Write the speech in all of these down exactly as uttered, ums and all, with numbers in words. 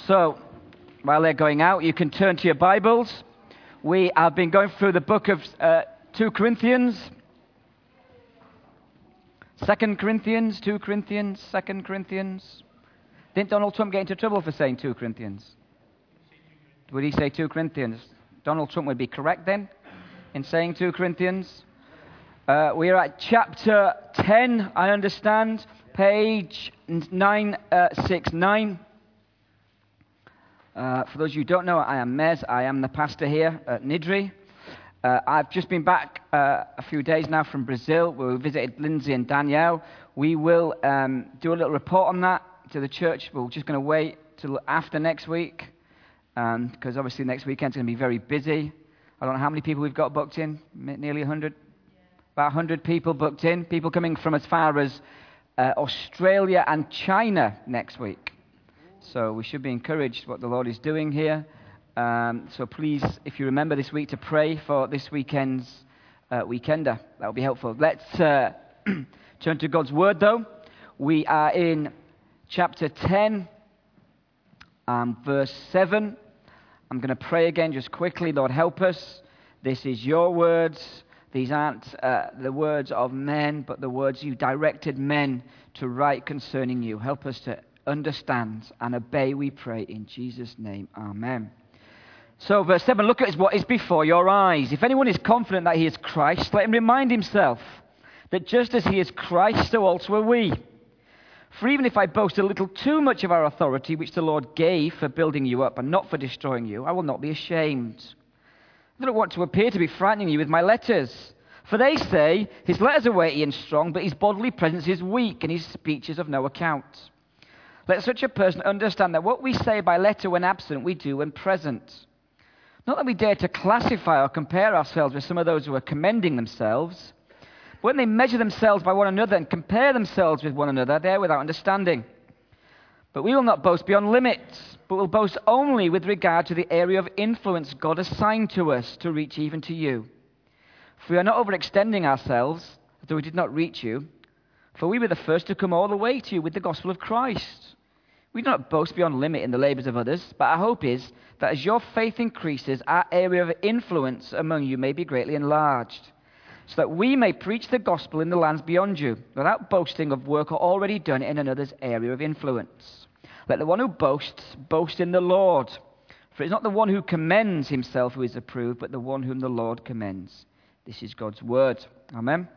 So, while they're going out, you can turn to your Bibles. We have been going through the book of uh, Second Corinthians. Second Corinthians, Second Corinthians, Second Corinthians. Didn't Donald Trump get into trouble for saying Second Corinthians? Would he say Second Corinthians? Donald Trump would be correct then in saying Second Corinthians. Uh, we are at chapter ten, I understand, page nine sixty-nine. Uh, for those of you who don't know, I am Mez. I am the pastor here at Nidri. Uh, I've just been back uh, a few days now from Brazil, where we visited Lindsay and Danielle. We will um, do a little report on that to the church. We're just going to wait till after next week, because um, obviously next weekend's going to be very busy. I don't know how many people we've got booked in, nearly one hundred? About one hundred people booked in, people coming from as far as uh, Australia and China next week. So we should be encouraged what the Lord is doing here. Um, so please, if you remember this week, to pray for this weekend's uh, weekender. That will be helpful. Let's uh, turn to God's Word, though. We are in chapter ten, um, verse seven. I'm going to pray again just quickly. Lord, help us. This is your words. These aren't uh, the words of men, but the words you directed men to write concerning you. Help us to understand and obey, we pray, in Jesus' name. Amen. So, verse seven, look at what is before your eyes. If anyone is confident that he is Christ, let him remind himself that just as he is Christ, so also are we. For even if I boast a little too much of our authority, which the Lord gave for building you up and not for destroying you, I will not be ashamed. I don't want to appear to be frightening you with my letters. For they say, his letters are weighty and strong, but his bodily presence is weak, and his speech is of no account. Let such a person understand that what we say by letter when absent, we do when present. Not that we dare to classify or compare ourselves with some of those who are commending themselves. But when they measure themselves by one another and compare themselves with one another, they are without understanding. But we will not boast beyond limits, but will boast only with regard to the area of influence God assigned to us to reach even to you. For we are not overextending ourselves, though we did not reach you, for we were the first to come all the way to you with the gospel of Christ. We do not boast beyond limit in the labors of others, but our hope is that as your faith increases, our area of influence among you may be greatly enlarged, so that we may preach the gospel in the lands beyond you, without boasting of work already done in another's area of influence. Let the one who boasts, boast in the Lord. For it is not the one who commends himself who is approved, but the one whom the Lord commends. This is God's word. Amen.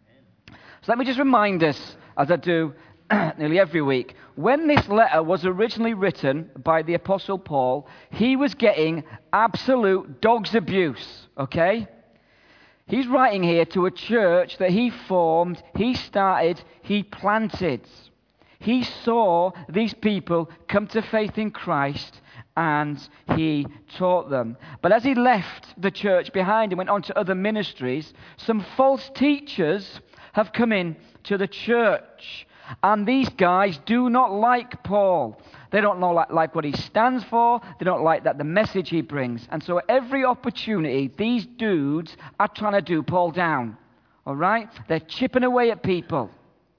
So let me just remind us, as I do nearly every week, when this letter was originally written by the Apostle Paul, he was getting absolute dog's abuse, okay? He's writing here to a church that he formed, he started, he planted. He saw these people come to faith in Christ, and he taught them. But as he left the church behind and went on to other ministries, some false teachers have come in to the church. And these guys do not like Paul. They don't like, like what he stands for. They don't like that the message he brings. And so at every opportunity, these dudes are trying to do Paul down. All right? They're chipping away at people.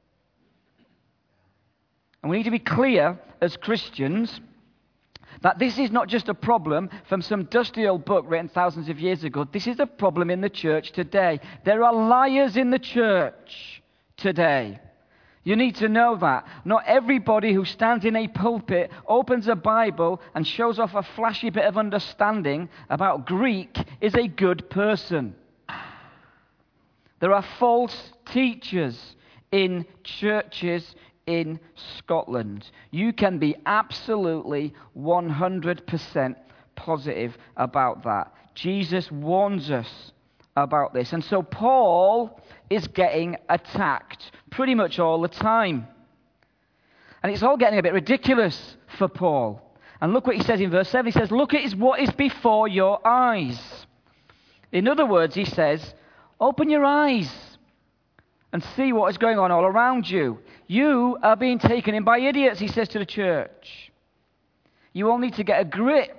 And we need to be clear as Christians that this is not just a problem from some dusty old book written thousands of years ago. This is a problem in the church today. There are liars in the church today. You need to know that. Not everybody who stands in a pulpit, opens a Bible, and shows off a flashy bit of understanding about Greek is a good person. There are false teachers in churches in Scotland. You can be absolutely one hundred percent positive about that. Jesus warns us about this. And so Paul is getting attacked pretty much all the time. And it's all getting a bit ridiculous for Paul. And look what he says in verse seven. He says, look at what is before your eyes. In other words, he says, open your eyes and see what is going on all around you. You are being taken in by idiots, he says to the church. You all need to get a grip.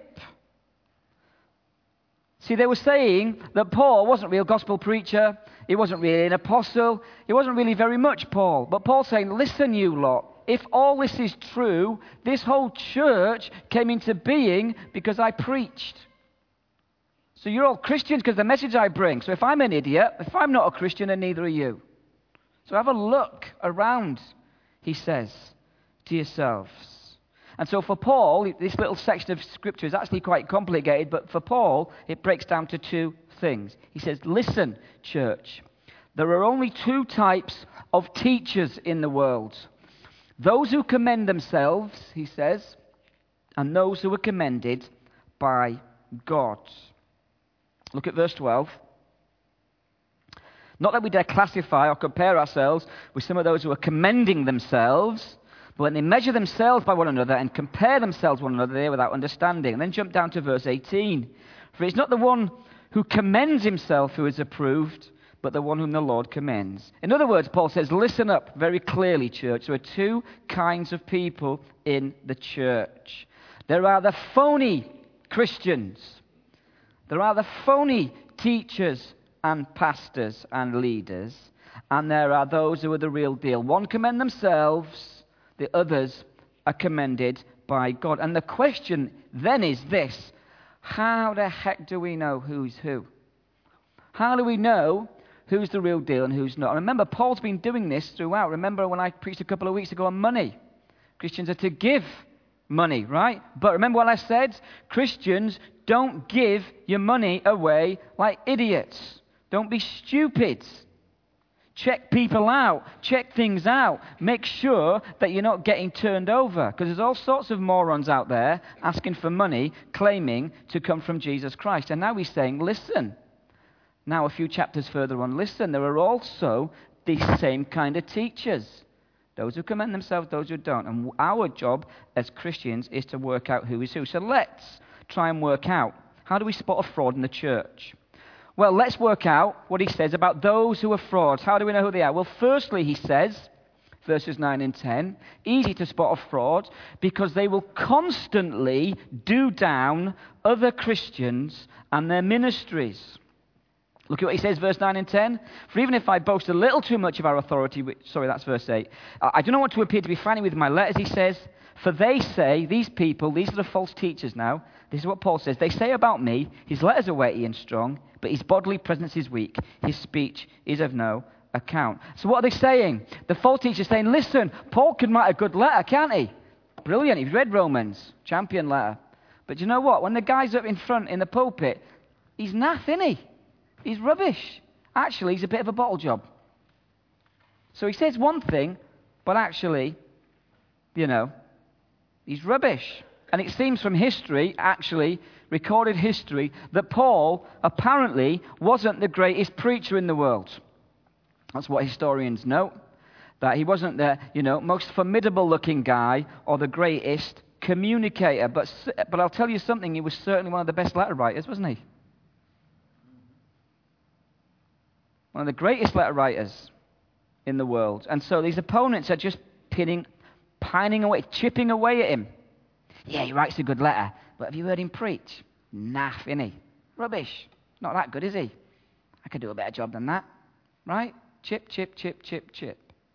See, they were saying that Paul wasn't a real gospel preacher. He wasn't really an apostle. He wasn't really very much Paul. But Paul's saying, listen, you lot, if all this is true, this whole church came into being because I preached. So you're all Christians because of the message I bring. So if I'm an idiot, if I'm not a Christian, then neither are you. So have a look around, he says, to yourselves. And so for Paul, this little section of scripture is actually quite complicated, but for Paul, it breaks down to two things. He says, listen, church, there are only two types of teachers in the world. Those who commend themselves, he says, and those who are commended by God. Look at verse twelve. Not that we dare classify or compare ourselves with some of those who are commending themselves, but when they measure themselves by one another and compare themselves one another, they are without understanding. And then jump down to verse eighteen. For it's not the one who commends himself who is approved, but the one whom the Lord commends. In other words, Paul says, listen up very clearly, church. There are two kinds of people in the church. There are the phony Christians. There are the phony teachers and pastors and leaders. And there are those who are the real deal. One commend themselves, the others are commended by God. And the question then is this: how the heck do we know who's who? How do we know who's the real deal and who's not? And remember, Paul's been doing this throughout. Remember when I preached a couple of weeks ago on money? Christians are to give money, right? But remember what I said? Christians, don't give your money away like idiots. Don't be stupid. Check people out. Check things out. Make sure that you're not getting turned over. Because there's all sorts of morons out there asking for money, claiming to come from Jesus Christ. And now he's saying, listen. Now a few chapters further on, listen, there are also these same kind of teachers. Those who commend themselves, those who don't. And our job as Christians is to work out who is who. So let's try and work out, how do we spot a fraud in the church? Well, let's work out what he says about those who are frauds. How do we know who they are? Well, firstly, he says, verses nine and ten, easy to spot a fraud because they will constantly do down other Christians and their ministries. Look at what he says, verse nine and ten. For even if I boast a little too much of our authority, which, sorry, that's verse eight. I do not want to appear to be frantic with my letters, he says, for they say, these people, these are the false teachers now, this is what Paul says, they say about me, his letters are weighty and strong, but his bodily presence is weak, his speech is of no account. So what are they saying? The false teachers are saying, listen, Paul can write a good letter, can't he? Brilliant, he's read Romans, champion letter. But you know what? When the guy's up in front in the pulpit, he's naff, isn't he? He's rubbish. Actually, he's a bit of a bottle job. So he says one thing, but actually, you know, he's rubbish. And it seems from history, actually, recorded history, that Paul apparently wasn't the greatest preacher in the world. That's what historians note. That he wasn't the, you know, most formidable looking guy or the greatest communicator. But, but I'll tell you something, he was certainly one of the best letter writers, wasn't he? One of the greatest letter writers in the world. And so these opponents are just pinning, pining away, chipping away at him. Yeah, he writes a good letter, but have you heard him preach? Naff, innit? Rubbish. Not that good, is he? I could do a better job than that. Right? Chip, chip, chip, chip, chip.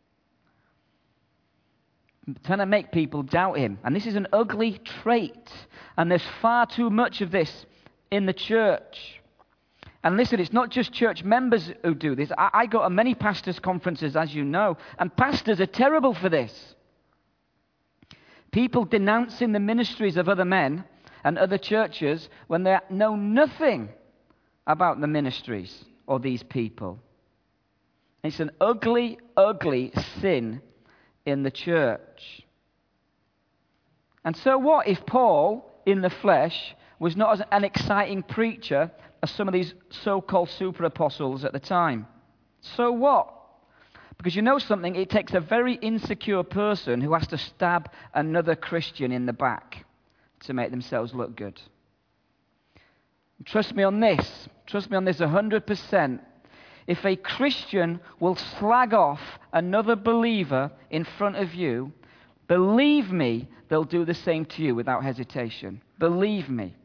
Trying to make people doubt him. And this is an ugly trait. And there's far too much of this in the church. And listen, it's not just church members who do this. I, I go to many pastors' conferences, as you know, and pastors are terrible for this. People denouncing the ministries of other men and other churches when they know nothing about the ministries or these people. It's an ugly, ugly sin in the church. And so what if Paul, in the flesh, was not as an exciting preacher as some of these so-called super apostles at the time? So what? Because you know something, it takes a very insecure person who has to stab another Christian in the back to make themselves look good. Trust me on this. Trust me on this one hundred percent. If a Christian will slag off another believer in front of you, believe me, they'll do the same to you without hesitation. Believe me.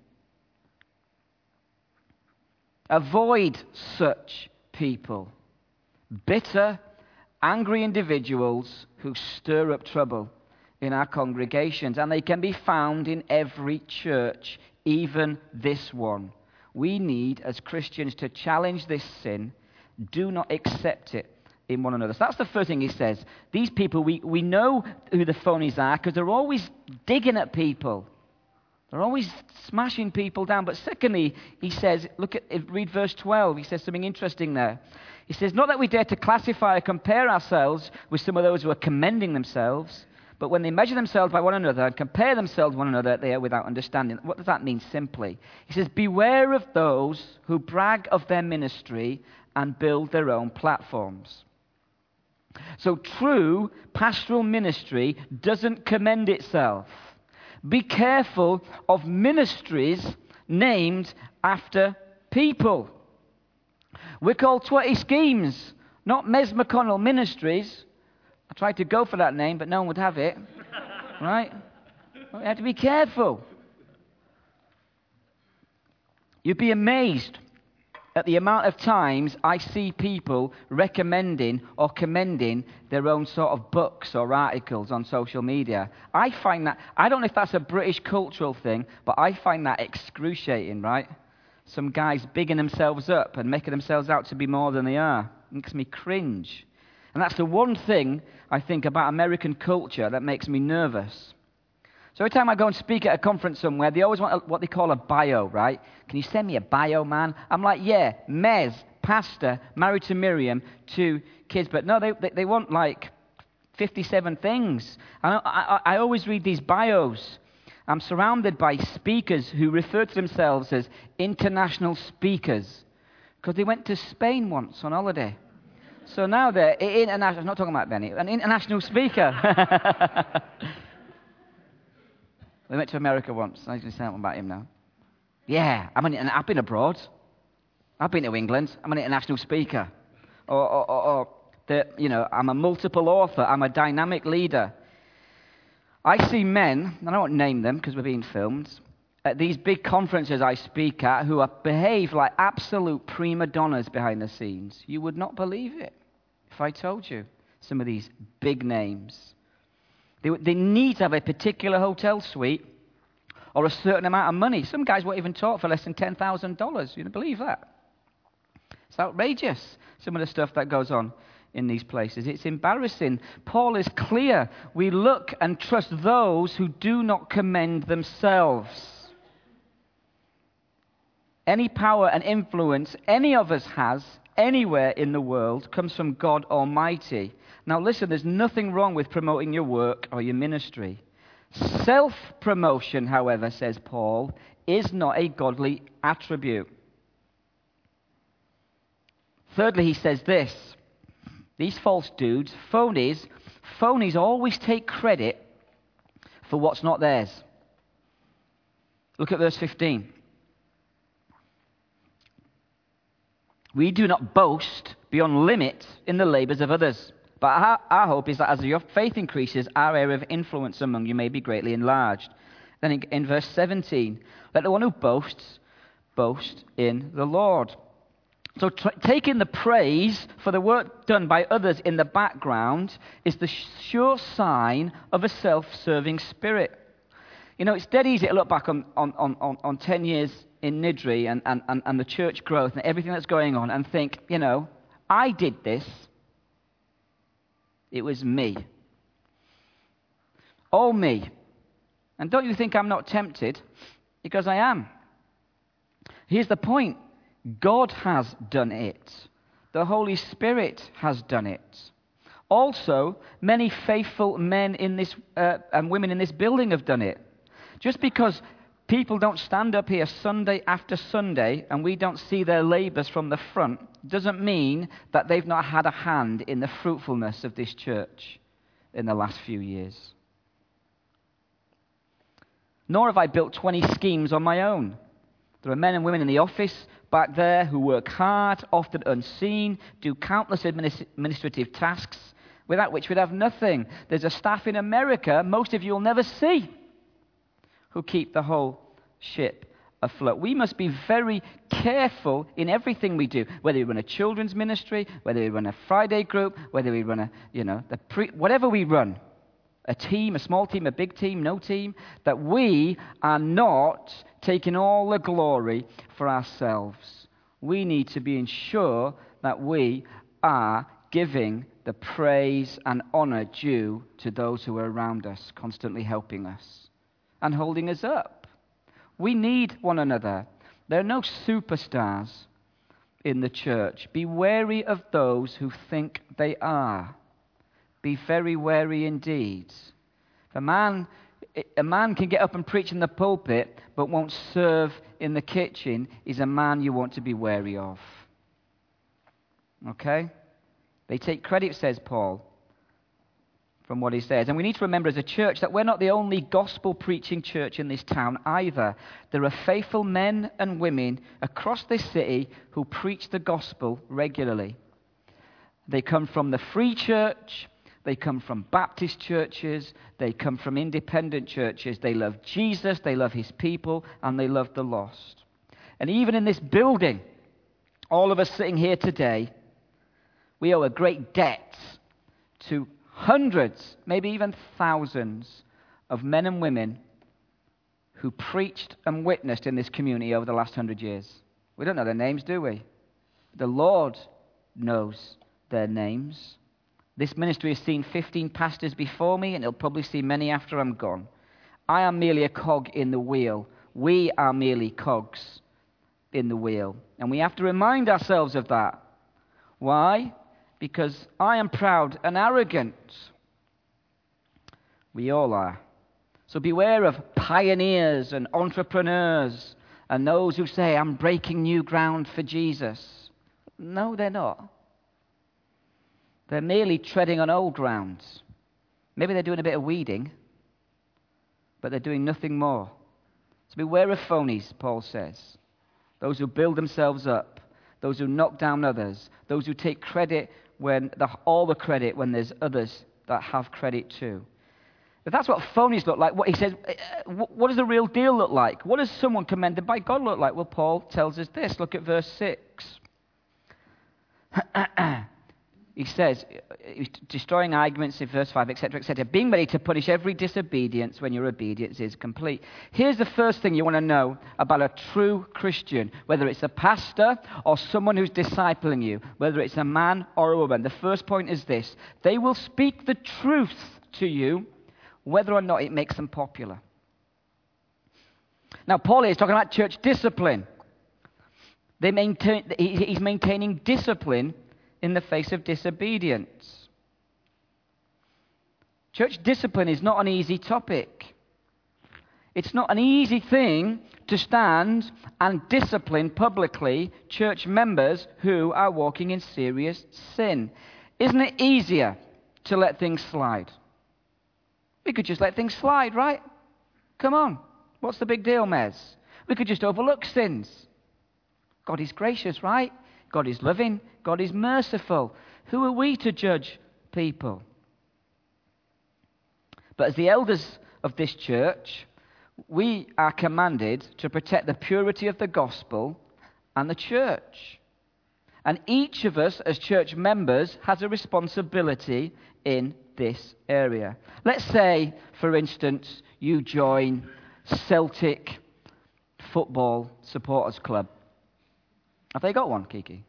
Avoid such people. Bitter, angry individuals who stir up trouble in our congregations, and they can be found in every church, even this one. We need, as Christians, to challenge this sin. Do not accept it in one another. So that's the first thing he says. These people, we, we know who the phonies are because they're always digging at people. They're always smashing people down. But secondly, he says, look at, read verse twelve. He says something interesting there. He says, not that we dare to classify or compare ourselves with some of those who are commending themselves, but when they measure themselves by one another and compare themselves one another, they are without understanding. What does that mean simply? He says, beware of those who brag of their ministry and build their own platforms. So true pastoral ministry doesn't commend itself. Be careful of ministries named after people. We're called Twatty Schemes, not Mes McConnell Ministries. I tried to go for that name, but no one would have it. Right? We have to be careful. You'd be amazed at the amount of times I see people recommending or commending their own sort of books or articles on social media. I find that, I don't know if that's a British cultural thing, but I find that excruciating, right? Some guys bigging themselves up and making themselves out to be more than they are. It makes me cringe. And that's the one thing I think about American culture that makes me nervous. So every time I go and speak at a conference somewhere, they always want a, what they call a bio, right? Can you send me a bio, man? I'm like, yeah, Mez, pastor, married to Miriam, two kids. But no, they they, they want like fifty-seven things. I, I, I always read these bios. I'm surrounded by speakers who refer to themselves as international speakers because they went to Spain once on holiday. So now they're international. I'm not talking about Benny, an international speaker. We went to America once. I usually say something about him now. Yeah, I'm an, I've been abroad. I've been to England. I'm an international speaker. Or, or, or, or the, you know, I'm a multiple author. I'm a dynamic leader. I see men, and I won't name them because we're being filmed, at these big conferences I speak at who are, behave like absolute prima donnas behind the scenes. You would not believe it if I told you some of these big names. They, they need to have a particular hotel suite or a certain amount of money. Some guys won't even talk for less than ten thousand dollars. You don't believe that? It's outrageous, some of the stuff that goes on in these places. It's embarrassing. Paul is clear. We look and trust those who do not commend themselves. Any power and influence any of us has anywhere in the world comes from God Almighty. Now listen, there's nothing wrong with promoting your work or your ministry. Self-promotion, however, says Paul, is not a godly attribute. Thirdly, he says this. These false dudes, phonies, phonies always take credit for what's not theirs. Look at verse fifteen. We do not boast beyond limit in the labors of others. But our, our hope is that as your faith increases, our area of influence among you may be greatly enlarged. Then in, in verse seventeen, let the one who boasts, boast in the Lord. So tr- taking the praise for the work done by others in the background is the sure sign of a self-serving spirit. You know, it's dead easy to look back on, on, on, on ten years in Niddrie and, and, and, and the church growth and everything that's going on and think, you know, I did this. It was me. All me. And don't you think I'm not tempted? Because I am. Here's the point. God has done it. The Holy Spirit has done it. Also, many faithful men in this uh, and women in this building have done it. Just because people don't stand up here Sunday after Sunday and we don't see their labors from the front doesn't mean that they've not had a hand in the fruitfulness of this church in the last few years. Nor have I built twenty schemes on my own. There are men and women in the office back there who work hard, often unseen, do countless administrative tasks without which we'd have nothing. There's a staff in America most of you will never see who keep the whole ship afloat. We must be very careful in everything we do, whether we run a children's ministry, whether we run a Friday group, whether we run a, you know, the pre, whatever we run. a team, a small team, a big team, no team, that we are not taking all the glory for ourselves. We need to be sure that we are giving the praise and honor due to those who are around us, constantly helping us and holding us up. We need one another. There are no superstars in the church. Be wary of those who think they are. Be very wary indeed. A man, a man can get up and preach in the pulpit, but won't serve in the kitchen, is a man you want to be wary of. Okay? They take credit, says Paul, from what he says. And we need to remember as a church that we're not the only gospel-preaching church in this town either. There are faithful men and women across this city who preach the gospel regularly. They come from the free church. They come from Baptist churches. They come from independent churches. They love Jesus. They love his people. And they love the lost. And even in this building, all of us sitting here today, we owe a great debt to hundreds, maybe even thousands of men and women who preached and witnessed in this community over the last hundred years. We don't know their names, do we? The Lord knows their names. This ministry has seen fifteen pastors before me, and it'll probably see many after I'm gone. I am merely a cog in the wheel. We are merely cogs in the wheel. And we have to remind ourselves of that. Why? Because I am proud and arrogant. We all are. So beware of pioneers and entrepreneurs and those who say, I'm breaking new ground for Jesus. No, they're not. They're merely treading on old ground. Maybe they're doing a bit of weeding, but they're doing nothing more. So beware of phonies, Paul says. Those who build themselves up, those who knock down others, those who take credit when the, all the credit when there's others that have credit too. If that's what phonies look like, what he says, what does the real deal look like? What does someone commended by God look like? Well, Paul tells us this. Look at verse six. He says, destroying arguments in verse five, et cetera, et cetera, being ready to punish every disobedience when your obedience is complete. Here's the first thing you want to know about a true Christian, whether it's a pastor or someone who's discipling you, whether it's a man or a woman. The first point is this: they will speak the truth to you, whether or not it makes them popular. Now, Paul is talking about church discipline. They maintain, he's maintaining discipline in the face of disobedience. Church discipline is not an easy topic. It's not an easy thing to stand and discipline publicly church members who are walking in serious sin. Isn't it easier to let things slide? We could just let things slide, right? Come on. What's the big deal, Mez? We could just overlook sins. God is gracious, right? God is loving. God is merciful. Who are we to judge people? But as the elders of this church, we are commanded to protect the purity of the gospel and the church. And each of us as church members has a responsibility in this area. Let's say, for instance, you join Celtic Football Supporters Club. Have they got one, Kiki?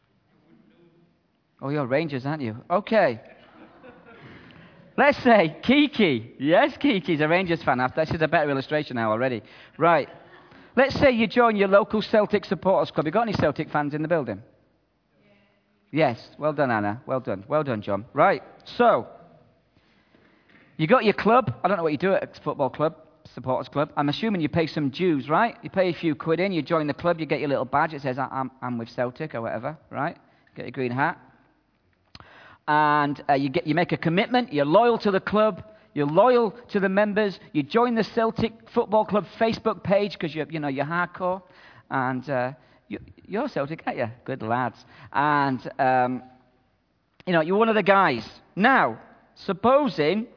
Oh, you're Rangers, aren't you? Okay. Let's say Kiki. Yes, Kiki's a Rangers fan. This is a better illustration now already. Right. Let's say you join your local Celtic Supporters Club. You got any Celtic fans in the building? Yes. Well done, Anna. Well done. Well done, John. Right. So, you got your club. I don't know what you do at a football club. Supporters club. I'm assuming you pay some dues, right? You pay a few quid in, you join the club, you get your little badge. It says, I'm, I'm with Celtic or whatever, right? Get your green hat. And uh, you, get, you make a commitment. You're loyal to the club. You're loyal to the members. You join the Celtic Football Club Facebook page because you're, you know, you're hardcore. And uh, you, you're Celtic, aren't you? Good lads. And, um, you know, you're one of the guys. Now, supposing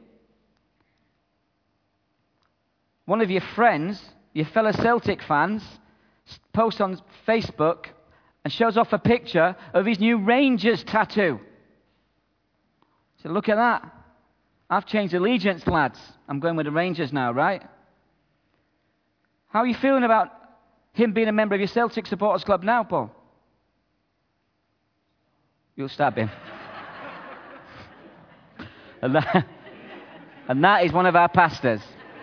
one of your friends, your fellow Celtic fans, posts on Facebook and shows off a picture of his new Rangers tattoo. So look at that. I've changed allegiance, lads. I'm going with the Rangers now, right? How are you feeling about him being a member of your Celtic supporters club now, Paul? You'll stab him. and, that, and that is one of our pastors.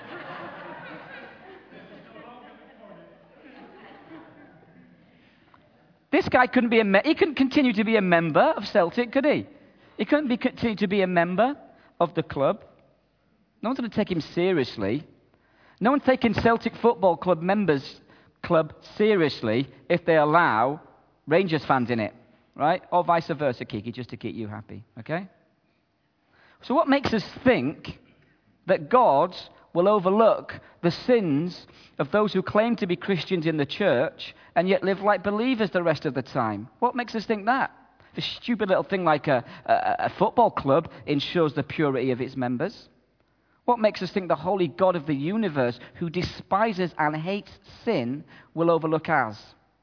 This guy couldn't be a me- he couldn't continue to be a member of Celtic, could he? He couldn't be continue to be a member of the club. No one's going to take him seriously. No one's taking Celtic Football Club members club seriously if they allow Rangers fans in it, right? Or vice versa, Kiki, just to keep you happy, okay? So what makes us think that God will overlook the sins of those who claim to be Christians in the church and yet live like believers the rest of the time? What makes us think that? A stupid little thing like a, a, a football club ensures the purity of its members. What makes us think the holy God of the universe, who despises and hates sin, will overlook ours?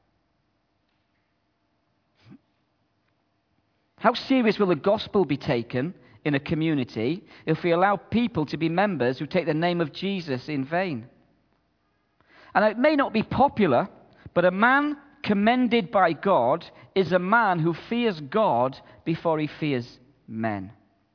How serious will the gospel be taken in a community if we allow people to be members who take the name of Jesus in vain? And it may not be popular, but a man commended by God is a man who fears God before he fears men.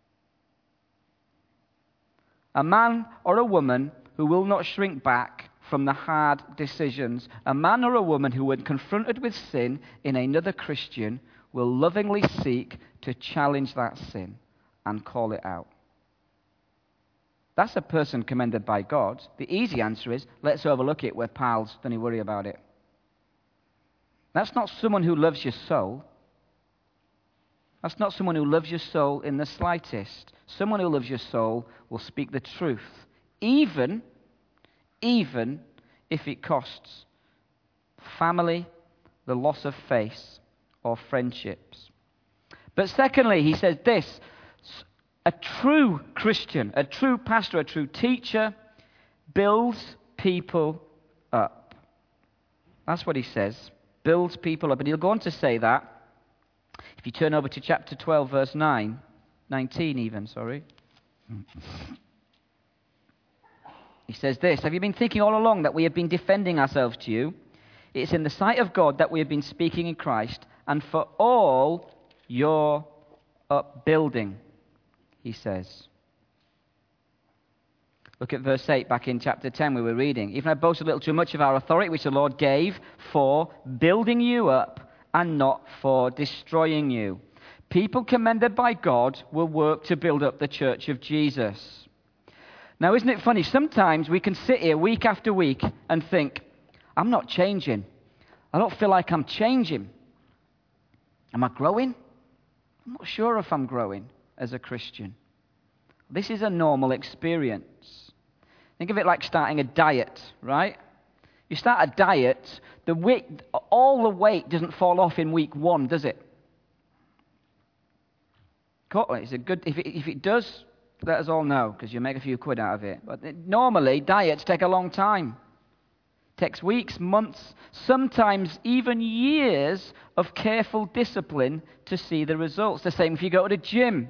A man or a woman who will not shrink back from the hard decisions. A man or a woman who, when confronted with sin in another Christian, will lovingly seek to challenge that sin and call it out. That's a person commended by God. The easy answer is, let's overlook it. We're pals. Don't you worry about it. That's not someone who loves your soul. That's not someone who loves your soul in the slightest. Someone who loves your soul will speak the truth, even, even if it costs family, the loss of faith, or friendships. But secondly, he says this, a true Christian, a true pastor, a true teacher builds people up. That's what he says, builds people up. And he'll go on to say that. If you turn over to chapter twelve, verse nine, nineteen even, sorry. He says this, have you been thinking all along that we have been defending ourselves to you? It's in the sight of God that we have been speaking in Christ, and for all your upbuilding, he says. Look at verse eight back in chapter ten we were reading. Even I boast a little too much of our authority which the Lord gave for building you up and not for destroying you. People commended by God will work to build up the church of Jesus. Now, isn't it funny? Sometimes we can sit here week after week and think, I'm not changing. I don't feel like I'm changing. Am I growing? I'm not sure if I'm growing as a Christian. This is a normal experience. Think of it like starting a diet, right? You start a diet, the weight, all the weight doesn't fall off in week one, does it? It's a good, if it, if it does, let us all know, because you'll make a few quid out of it. But it, normally, diets take a long time. It takes weeks, months, sometimes even years of careful discipline to see the results. The same if you go to the gym.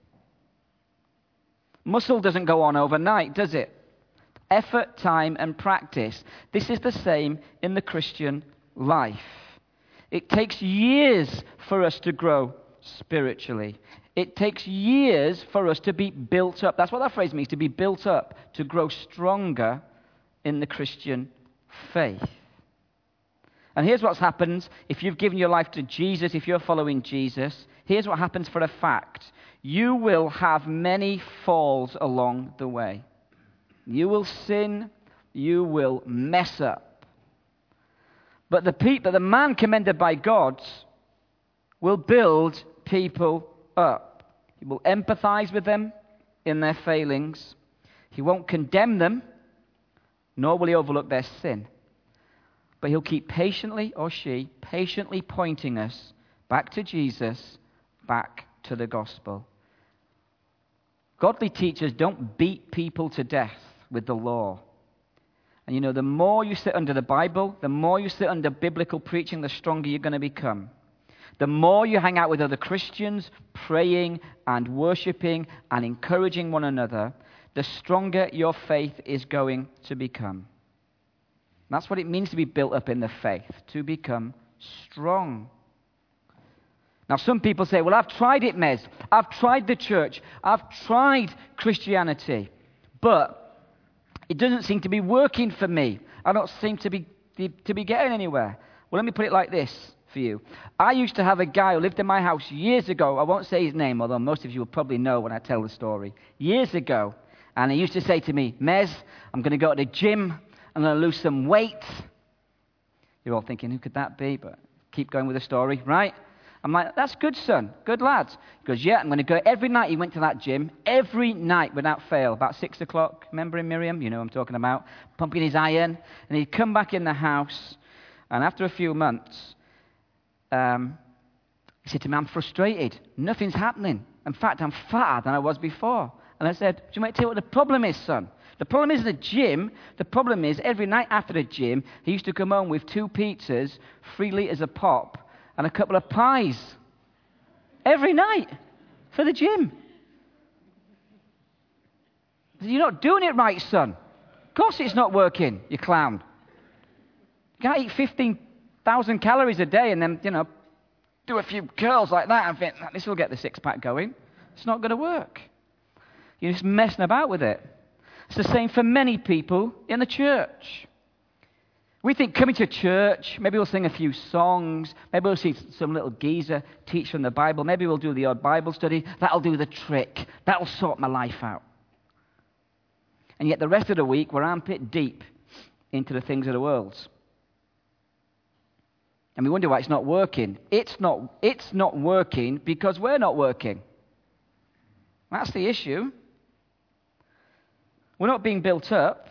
Muscle doesn't go on overnight, does it? Effort, time, and practice. This is the same in the Christian life. It takes years for us to grow spiritually. It takes years for us to be built up. That's what that phrase means, to be built up, to grow stronger in the Christian faith. And here's what happens if you've given your life to Jesus, if you're following Jesus. Here's what happens for a fact. You will have many falls along the way. You will sin, you will mess up. But the people, the man commended by God will build people up. He will empathize with them in their failings. He won't condemn them, nor will he overlook their sin. But he'll keep patiently, or she, patiently pointing us back to Jesus, back to the gospel. Godly teachers don't beat people to death with the law. And you know, the more you sit under the Bible, the more you sit under biblical preaching, the stronger you're going to become. The more you hang out with other Christians, praying and worshiping and encouraging one another, the stronger your faith is going to become. That's what it means to be built up in the faith, to become strong. Now, some people say, well, I've tried it, Mez. I've tried the church. I've tried Christianity. But it doesn't seem to be working for me. I don't seem to be, to be getting anywhere. Well, let me put it like this for you. I used to have a guy who lived in my house years ago. I won't say his name, although most of you will probably know when I tell the story. Years ago. And he used to say to me, Mez, I'm going to go to the gym. I'm going to lose some weight. You're all thinking, who could that be? But keep going with the story, right? I'm like, that's good, son. Good lad. He goes, yeah, I'm going to go every night. He went to that gym every night without fail, about six o'clock. Remember him, Miriam? You know what I'm talking about. Pumping his iron. And he'd come back in the house. And after a few months, um, he said to me, I'm frustrated. Nothing's happening. In fact, I'm fatter than I was before. And I said, do you want me to tell you what the problem is, son? The problem isn't the gym. The problem is every night after the gym, he used to come home with two pizzas, three litres of pop, and a couple of pies. Every night for the gym. I said, you're not doing it right, son. Of course it's not working, you clown. You can't eat fifteen thousand calories a day and then, you know, do a few curls like that and think, this will get the six-pack going. It's not going to work. You're just messing about with it. It's the same for many people in the church. We think coming to church, maybe we'll sing a few songs, maybe we'll see some little geezer teach from the Bible, maybe we'll do the odd Bible study. That'll do the trick. That'll sort my life out. And yet the rest of the week, we're armpit deep into the things of the world. And we wonder why it's not working. It's not, it's not working because we're not working. That's the issue. We're not being built up.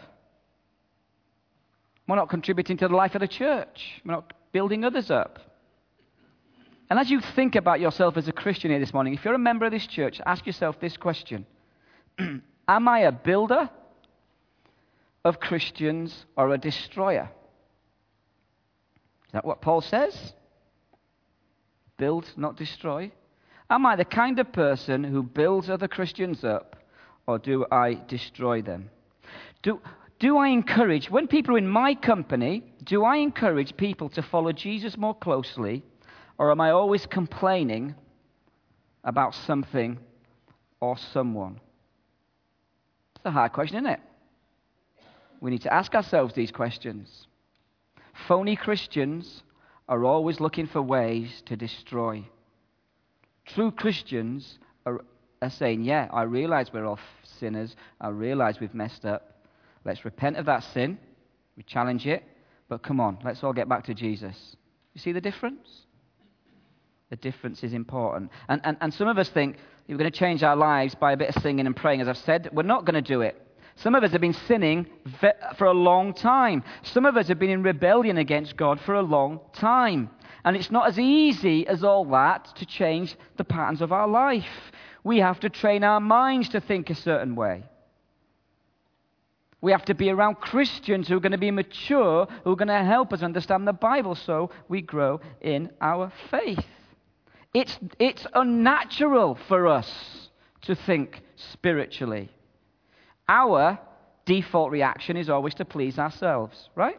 We're not contributing to the life of the church. We're not building others up. And as you think about yourself as a Christian here this morning, if you're a member of this church, ask yourself this question. Am I a builder of Christians or a destroyer? Is that what Paul says? Build, not destroy. Am I the kind of person who builds other Christians up, or do I destroy them? Do, do I encourage, when people are in my company, do I encourage people to follow Jesus more closely, or am I always complaining about something or someone? It's a hard question, isn't it? We need to ask ourselves these questions. Phony Christians are always looking for ways to destroy. True Christians are, are saying, yeah, I realize we're all sinners. I realize we've messed up. Let's repent of that sin. We challenge it. But come on, let's all get back to Jesus. You see the difference? The difference is important. And, and, and some of us think we're going to change our lives by a bit of singing and praying. As I've said, we're not going to do it. Some of us have been sinning for a long time. Some of us have been in rebellion against God for a long time. And it's not as easy as all that to change the patterns of our life. We have to train our minds to think a certain way. We have to be around Christians who are going to be mature, who are going to help us understand the Bible so we grow in our faith. It's, it's unnatural for us to think spiritually. Our default reaction is always to please ourselves, right?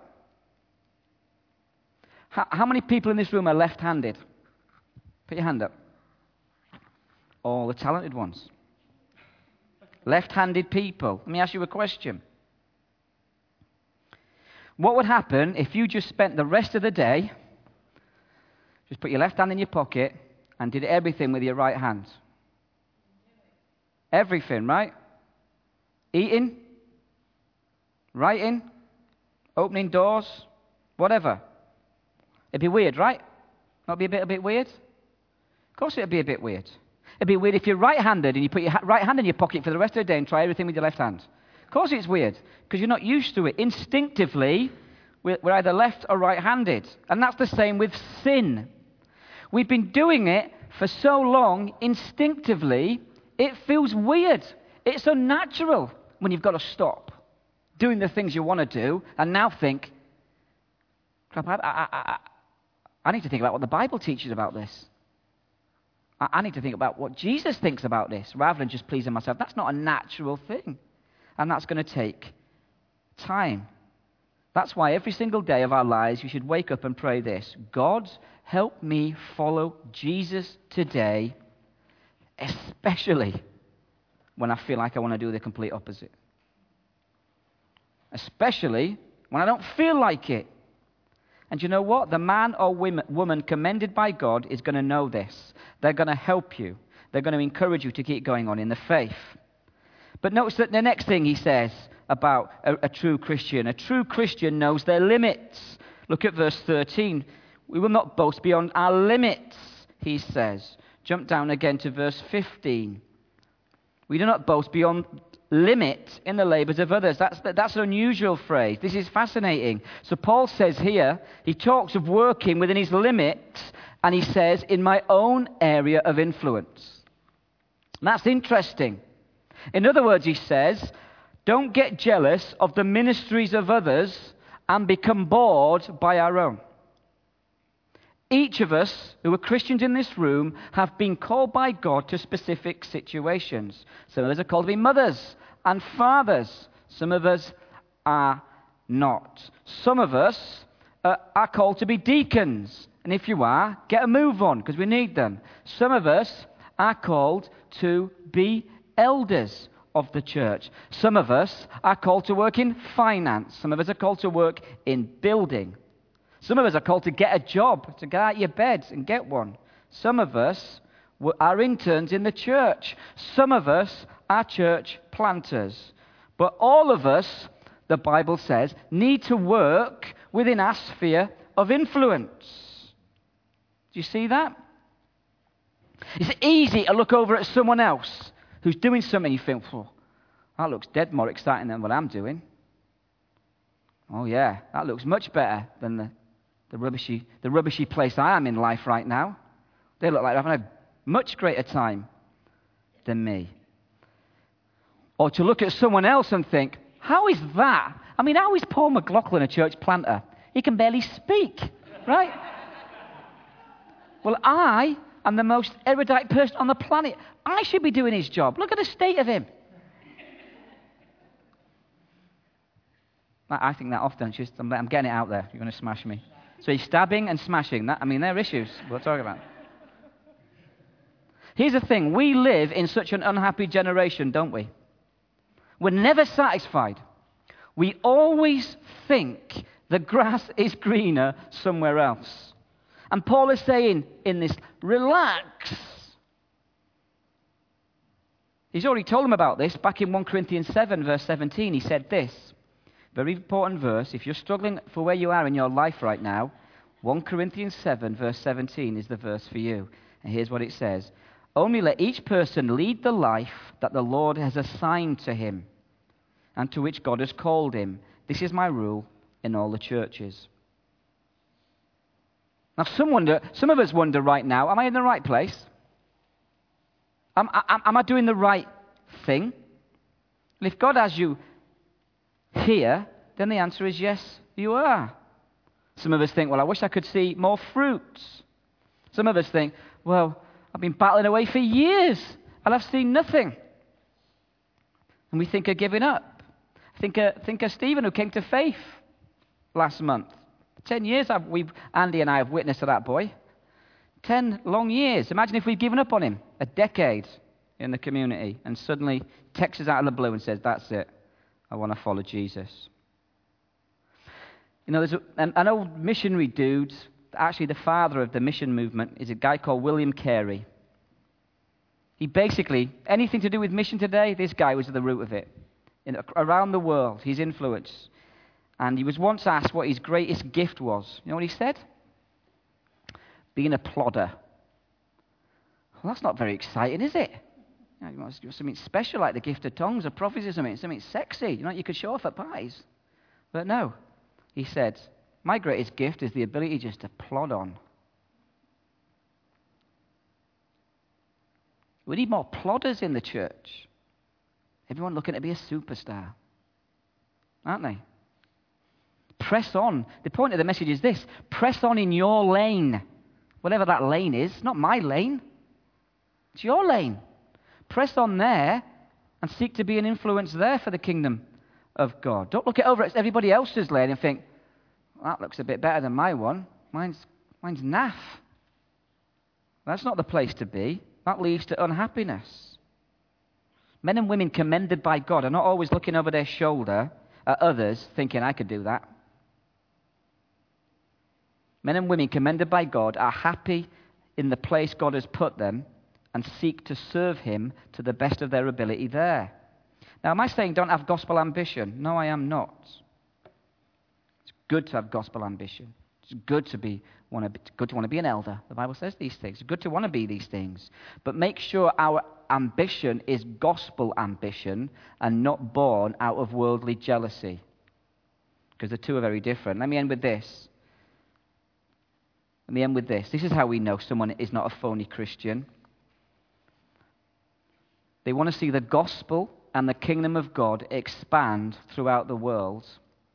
How, how many people in this room are left-handed? Put your hand up. All the talented ones. Left-handed people. Let me ask you a question. What would happen if you just spent the rest of the day, just put your left hand in your pocket and did everything with your right hand? Everything, right? Eating, writing, opening doors, whatever. It'd be weird, right? Not be a bit a bit weird? Of course it'd be a bit weird. It'd be weird if you're right-handed and you put your right hand in your pocket for the rest of the day and try everything with your left hand. Of course it's weird, because you're not used to it. Instinctively, we're, we're either left or right-handed. And that's the same with sin. We've been doing it for so long, instinctively, it feels weird. It's unnatural when you've got to stop doing the things you want to do and now think, crap, I, I, I, I need to think about what the Bible teaches about this. I, I need to think about what Jesus thinks about this rather than just pleasing myself. That's not a natural thing. And that's going to take time. That's why every single day of our lives, we should wake up and pray this: God, help me follow Jesus today, especially when I feel like I want to do the complete opposite. Especially when I don't feel like it. And you know what? The man or woman commended by God is going to know this. They're going to help you. They're going to encourage you to keep going on in the faith. But notice that the next thing he says about a, a true Christian. A true Christian knows their limits. Look at verse thirteen. We will not boast beyond our limits, he says. Jump down again to verse fifteen. We do not boast beyond limit in the labors of others. That's, that's an unusual phrase. This is fascinating. So Paul says here, he talks of working within his limits, and he says, in my own area of influence. And that's interesting. In other words, he says, don't get jealous of the ministries of others and become bored by our own. Each of us who are Christians in this room have been called by God to specific situations. Some of us are called to be mothers and fathers. Some of us are not. Some of us uh, are called to be deacons. And if you are, get a move on, because we need them. Some of us are called to be elders of the church. Some of us are called to work in finance. Some of us are called to work in building. Some of us are called to get a job, to get out of your beds and get one. Some of us are interns in the church. Some of us are church planters. But all of us, the Bible says, need to work within our sphere of influence. Do you see that? It's easy to look over at someone else who's doing something. You think, well, that looks dead more exciting than what I'm doing. Oh yeah, that looks much better than the The rubbishy, the rubbishy place I am in life right now. They look like they're having a much greater time than me. Or to look at someone else and think, how is that? I mean, how is Paul McLaughlin a church planter? He can barely speak, right? Well, I am the most erudite person on the planet. I should be doing his job. Look at the state of him. I think that often. It's just, I'm, I'm getting it out there. You're going to smash me. So he's stabbing and smashing. That, I mean, they're issues we'll talk about. Here's the thing. We live in such an unhappy generation, don't we? We're never satisfied. We always think the grass is greener somewhere else. And Paul is saying in this, relax. He's already told them about this. Back in First Corinthians seven, verse seventeen, he said this. Very important verse. If you're struggling for where you are in your life right now, First Corinthians seven, verse seventeen is the verse for you. And here's what it says. Only let each person lead the life that the Lord has assigned to him and to which God has called him. This is my rule in all the churches. Now, some, wonder, some of us wonder right now, am I in the right place? Am, am, am I doing the right thing? And if God has you here, then the answer is yes, you are. Some of us think, well, I wish I could see more fruits. Some of us think, well, I've been battling away for years and I've seen nothing. And we think of giving up. Think of, think of Stephen, who came to faith last month. Ten years I've, we've, Andy and I have witnessed to that boy. Ten long years. Imagine if we'd given up on him. A decade in the community. And suddenly texts us out of the blue and says, that's it. I want to follow Jesus. You know, there's a, an, an old missionary dude, actually the father of the mission movement, is a guy called William Carey. He basically, anything to do with mission today, this guy was at the root of it. In, around the world, his influence. And he was once asked what his greatest gift was. You know what he said? Being a plodder. Well, that's not very exciting, is it? You know, you want something special like the gift of tongues or prophecy or something, something sexy, you know, you could show off at parties. But no, he said, my greatest gift is the ability just to plod on. We need more plodders in the church. Everyone looking to be a superstar, aren't they? Press on. The point of the message is this. Press on in your lane. Whatever that lane is. Not my lane. It's your lane. Press on there and seek to be an influence there for the kingdom of God. Don't look it over at everybody else's lane and think, well, that looks a bit better than my one. Mine's, mine's naff. That's not the place to be. That leads to unhappiness. Men and women commended by God are not always looking over their shoulder at others thinking, I could do that. Men and women commended by God are happy in the place God has put them and seek to serve him to the best of their ability there. Now, am I saying don't have gospel ambition? No, I am not. It's good to have gospel ambition. It's good to be want to, good to want to be an elder. The Bible says these things. It's good to want to be these things. But make sure our ambition is gospel ambition and not born out of worldly jealousy. Because the two are very different. Let me end with this. Let me end with this. This is how we know someone is not a phony Christian. They want to see the gospel and the kingdom of God expand throughout the world,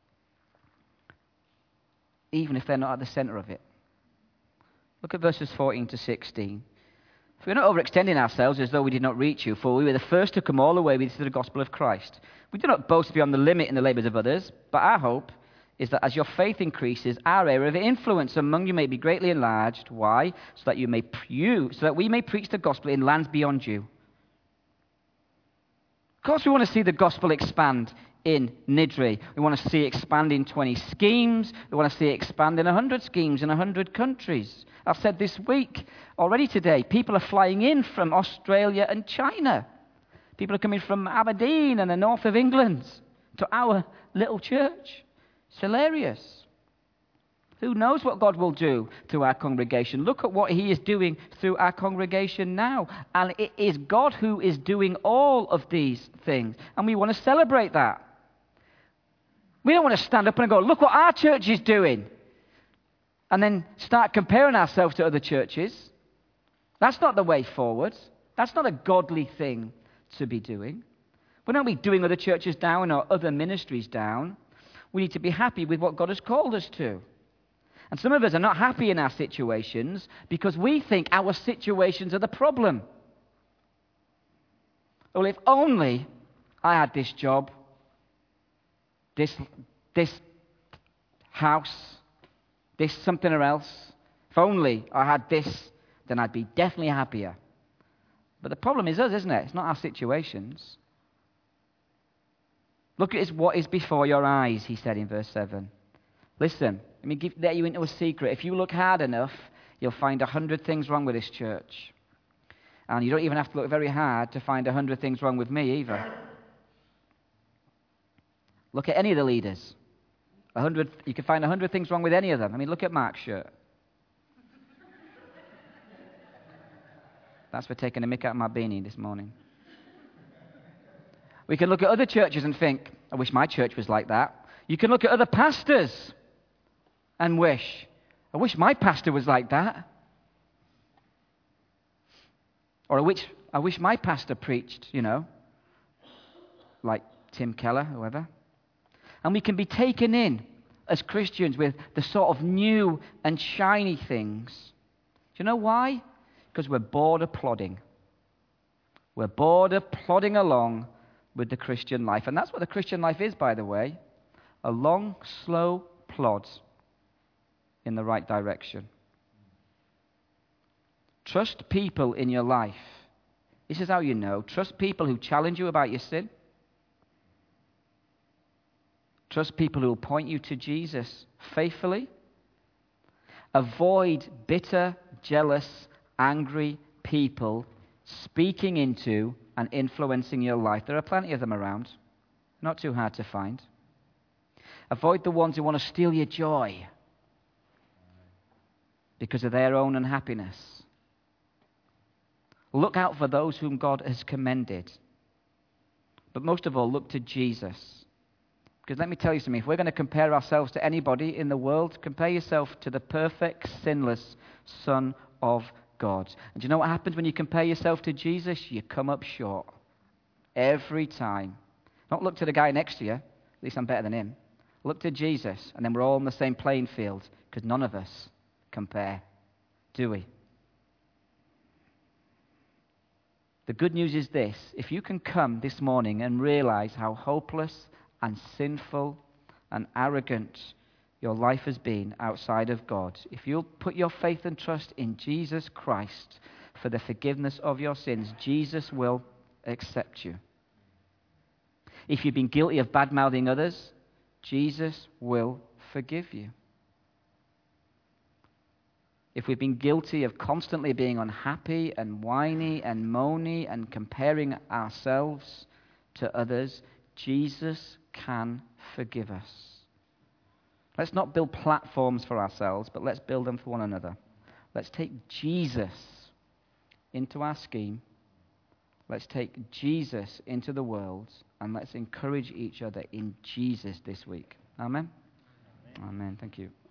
even if they're not at the center of it. Look at verses fourteen to sixteen. For we're not overextending ourselves as though we did not reach you, for we were the first to come all the way with you to the gospel of Christ. We do not boast beyond the limit in the labors of others, but our hope is that as your faith increases, our area of influence among you may be greatly enlarged. Why? So that you may you, so that we may preach the gospel in lands beyond you. Of course, we want to see the gospel expand in Niddrie. We want to see it expand in twenty schemes. We want to see it expand in one hundred schemes in one hundred countries. I've said this week, already today, people are flying in from Australia and China. People are coming from Aberdeen and the north of England to our little church. It's hilarious. Who knows what God will do to our congregation? Look at what he is doing through our congregation now. And it is God who is doing all of these things. And we want to celebrate that. We don't want to stand up and go, look what our church is doing. And then start comparing ourselves to other churches. That's not the way forward. That's not a godly thing to be doing. We don't be doing other churches down or other ministries down. We need to be happy with what God has called us to. And some of us are not happy in our situations because we think our situations are the problem. Well, if only I had this job, this, this house, this something or else. If only I had this, then I'd be definitely happier. But the problem is us, isn't it? It's not our situations. Look at what is before your eyes, he said in verse seven. Listen, let me give, let you into a secret. If you look hard enough, you'll find a hundred things wrong with this church. And you don't even have to look very hard to find a hundred things wrong with me either. Look at any of the leaders. A hundred, you can find a hundred things wrong with any of them. I mean, look at Mark's shirt. That's for taking a mick out of my beanie this morning. We can look at other churches and think, I wish my church was like that. You can look at other pastors and wish, I wish my pastor was like that. Or I wish, I wish my pastor preached, you know, like Tim Keller, whoever. And we can be taken in as Christians with the sort of new and shiny things. Do you know why? Because we're bored of plodding. We're bored of plodding along with the Christian life. And that's what the Christian life is, by the way. A long, slow plod in the right direction. Trust people in your life. This is how you know. Trust people who challenge you about your sin. Trust people who will point you to Jesus faithfully. Avoid bitter, jealous, angry people speaking into and influencing your life. There are plenty of them around. Not too hard to find. Avoid the ones who want to steal your joy because of their own unhappiness. Look out for those whom God has commended. But most of all, look to Jesus. Because let me tell you something, if we're going to compare ourselves to anybody in the world, compare yourself to the perfect, sinless Son of God. And do you know what happens when you compare yourself to Jesus? You come up short. Every time. Not look to the guy next to you. At least I'm better than him. Look to Jesus, and then we're all on the same playing field, because none of us compare, do we? The good news is this: if you can come this morning and realize how hopeless and sinful and arrogant your life has been outside of God, if you'll put your faith and trust in Jesus Christ for the forgiveness of your sins, Jesus will accept you. If you've been guilty of bad-mouthing others, Jesus will forgive you. If we've been guilty of constantly being unhappy and whiny and moany and comparing ourselves to others, Jesus can forgive us. Let's not build platforms for ourselves, but let's build them for one another. Let's take Jesus into our scheme. Let's take Jesus into the world, and let's encourage each other in Jesus this week. Amen? Amen. Amen. Thank you.